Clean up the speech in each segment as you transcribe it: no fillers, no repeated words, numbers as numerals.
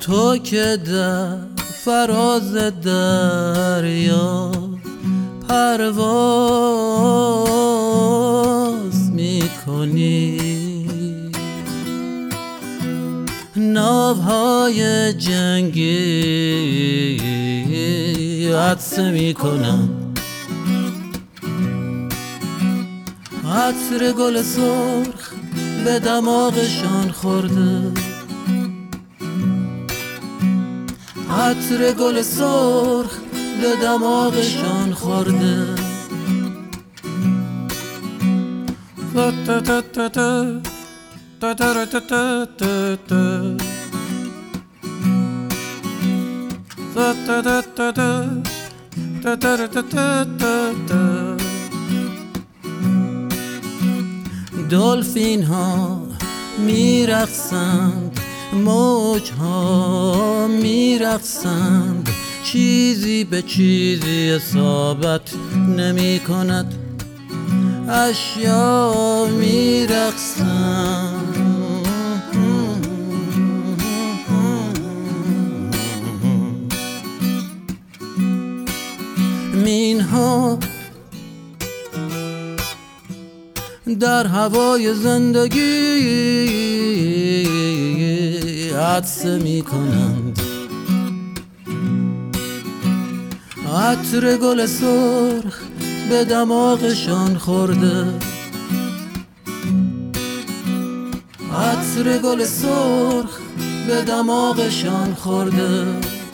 تو که در فراز دریا پرواز میکنی، ناوهای جنگی عطسه میکنن، عطر گل سرخ به دماغشان خورده، عطر گل سرخ به دماغشان خورده. دلفین ها میرقصند، موج ها میرقصند، چیزی به چیزی اصابت نمی کند، اشیا میرقصند. مین ها در هوای زندگی عطسه می کنند، عطر گل سرخ به دماغشان خورده، عطر گل سرخ به دماغشان خورده.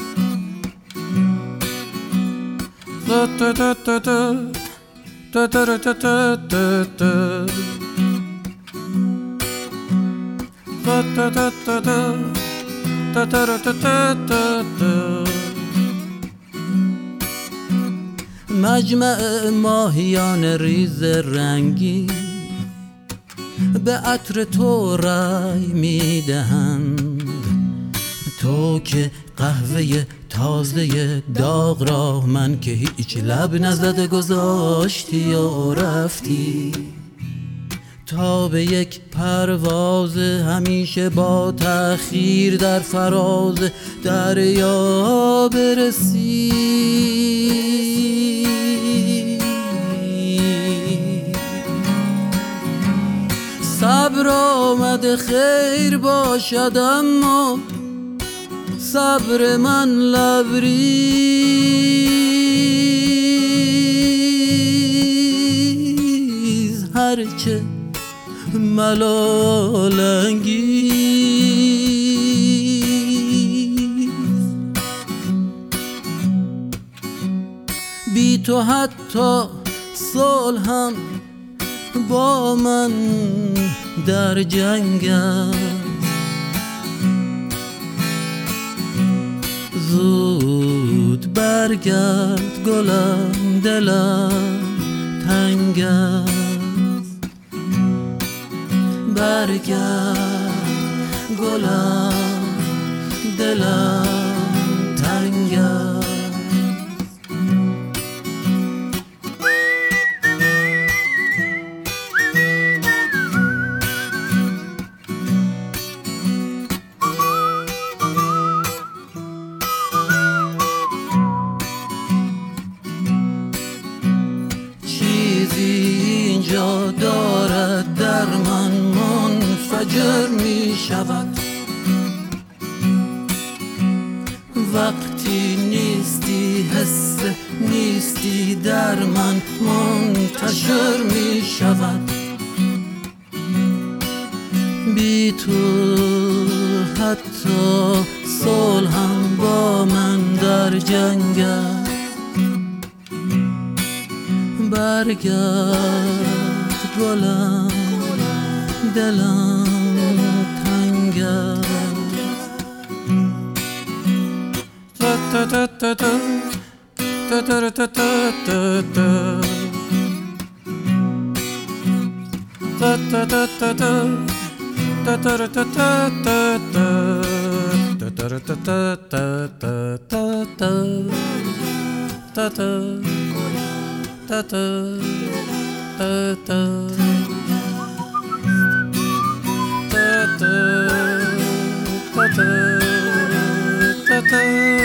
مجمع ماهیان ریز رنگی به عطر تو رای میدهند، تو که قهوه تازه داغ را من که هیچ لب نزده گذاشتی و رفتی، تا به یک پرواز همیشه با تأخیر در فراز دریا برسی. صبر آمده خیر باشد، اما صبر من لبریز، هرچه ملال انگیز. بی تو حتی صلح هم با من در جنگ است، زود برگرد گلم، دلم تنگ است، برگرد گلم، دلم تنگ است. اینجا دارد در من منفجر می شود، وقتی نیستی حس نیستی در من منتشر می شود. بی تو حتی صلح هم با من در جنگ است، برگرد گلم، دلم تنگ است. تلخ